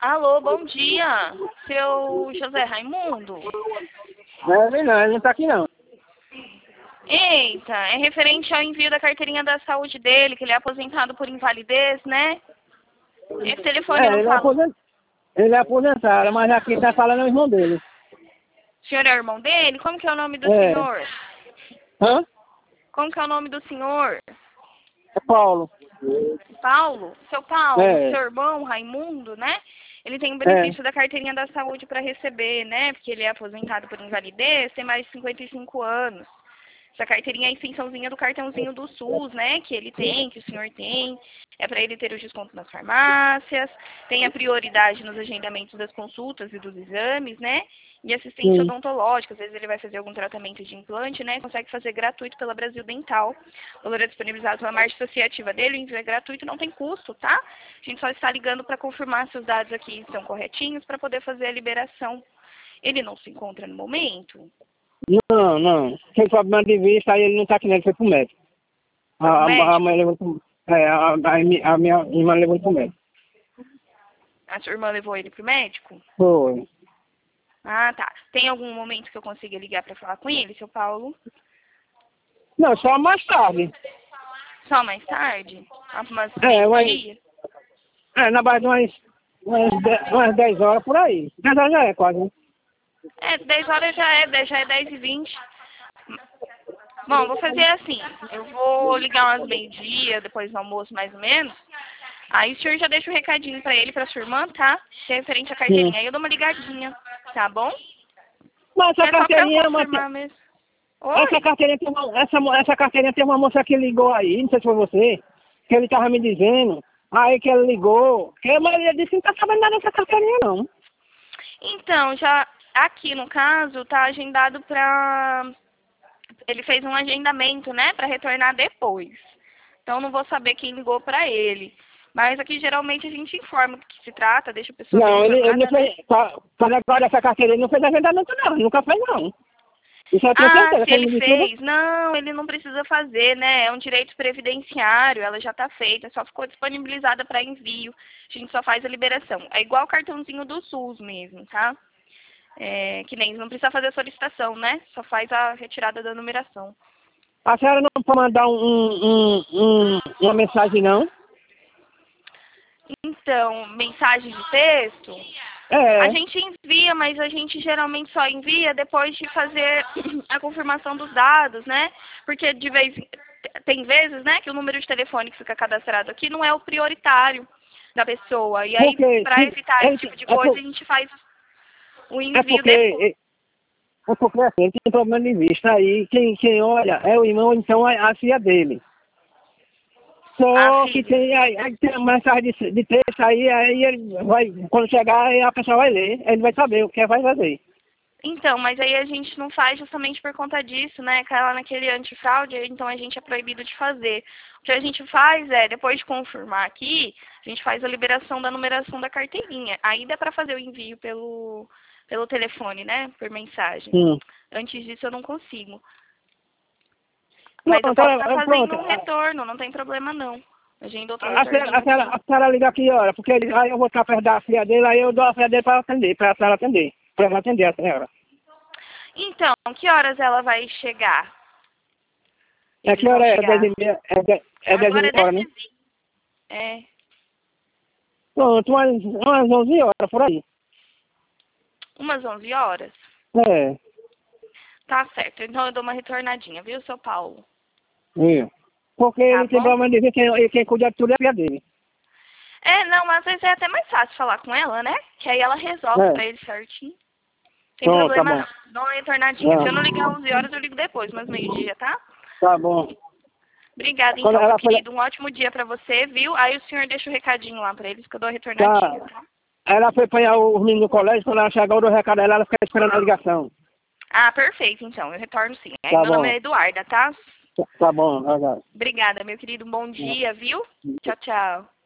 Alô, bom dia, seu José Raimundo. Não, ele não tá aqui não. Eita, é referente ao envio da carteirinha da saúde dele, que ele é aposentado por invalidez, né? Esse telefone não fala. Ele é aposentado, mas aqui tá falando o irmão dele. O senhor é o irmão dele? Como que é o nome do É. senhor? Hã? Como que é o nome do senhor? É Paulo. Paulo? Seu Paulo, É. seu irmão, Raimundo, né? Ele tem o benefício da carteirinha da saúde para receber, né? Porque ele é aposentado por invalidez, tem mais de 55 anos. Essa carteirinha é a extensãozinha do cartãozinho do SUS, né? Que ele tem, que o senhor tem. É para ele ter o desconto nas farmácias, tem a prioridade nos agendamentos das consultas e dos exames, né? E assistência odontológica, às vezes ele vai fazer algum tratamento de implante, né? Consegue fazer gratuito pela Brasil Dental. O valor é disponibilizado pela margem associativa dele, o envio é gratuito, não tem custo, tá? A gente só está ligando para confirmar se os dados aqui estão corretinhos para poder fazer a liberação. Ele não se encontra no momento? Não. Tem problema de vista, aí ele não tá aqui, né? Ele foi pro médico. A mãe levou pro... a minha irmã levou pro médico. A sua irmã levou ele pro médico? Foi. Ah, tá. Tem algum momento que eu consiga ligar para falar com ele, seu Paulo? Não, só mais tarde. Só mais tarde? Umas meio-dia? Na base de umas 10 horas por aí. 10 horas já é quase, né? 10 horas já é 10h20. Bom, vou fazer assim. Eu vou ligar umas meio-dia, depois do almoço, mais ou menos. Aí o senhor já deixa o recadinho pra ele, pra sua irmã, tá? Que é referente à carteirinha. Aí eu dou uma ligadinha, tá bom? Mas essa carteirinha... Essa carteirinha tem uma moça que ligou aí, não sei se foi você, que ele tava me dizendo, aí que ele ligou, que a maioria disse que não tá sabendo nada dessa carteirinha não. Então, já aqui no caso, tá agendado pra... Ele fez um agendamento, né, pra retornar depois. Então não vou saber quem ligou pra ele. Mas aqui geralmente a gente informa do que se trata, deixa a pessoa Não, bem ele não informada, fez, para agora essa carteirinha ele não fez agendamento não, nunca fez não. Isso eu tenho Ah, certeza, se ele fez. Não, ele não precisa fazer, né? É um direito previdenciário, ela já está feita, só ficou disponibilizada para envio. A gente só faz a liberação. É igual o cartãozinho do SUS mesmo, tá? Que nem não precisa fazer a solicitação, né? Só faz a retirada da numeração. A senhora não pode mandar uma mensagem não? Então, mensagem de texto? A gente envia, mas a gente geralmente só envia depois de fazer a confirmação dos dados, né? Porque tem vezes, né, que o número de telefone que fica cadastrado aqui não é o prioritário da pessoa. E aí, para evitar esse tipo de coisa, a gente faz o envio depois. É porque assim, ele tem problema de vista aí, quem olha é o irmão, então a filha dele. Só que aí tem a mensagem de texto aí ele vai, quando chegar, aí a pessoa vai ler, ele vai saber o que vai fazer. Então, mas aí a gente não faz justamente por conta disso, né? Cai lá naquele antifraude, então a gente é proibido de fazer. O que a gente faz é, depois de confirmar aqui, a gente faz a liberação da numeração da carteirinha. Aí dá para fazer o envio pelo telefone, né? Por mensagem. Antes disso eu não consigo. Mas eu posso estar fazendo um retorno, não tem problema não. Agenda outro retorno. A senhora liga aqui, olha, porque aí eu vou estar perto da filha dele, aí eu dou a filha dele para atender, para a senhora atender. Para ela atender a senhora. Então, que horas ela vai chegar? Que hora é? 10h30? É 10h30, né? É. Pronto, umas 11 horas, por aí. Umas 11 horas? É. Tá certo, então eu dou uma retornadinha, viu, seu Paulo? Porque ele tem problema de ver quem cuida de tudo é a filha dele. Não, às vezes é até mais fácil falar com ela, né? Que aí ela resolve pra ele certinho. Tem problema não. Dá uma retornadinha. Se eu não ligar 11 horas, eu ligo depois, mas meio-dia, tá? Tá bom. Obrigada, então, meu querido. Um ótimo dia pra você, viu? Aí o senhor deixa o recadinho lá pra eles, que eu dou a retornadinha, tá? Ela foi apanhar os meninos no colégio, quando ela chegou, eu dou o recado dela, ela fica esperando a ligação. Ah, perfeito, então. Eu retorno sim. Aí meu nome é Eduarda, tá? Tá bom, legal. Obrigada, meu querido. Um bom dia, viu? Tchau, tchau.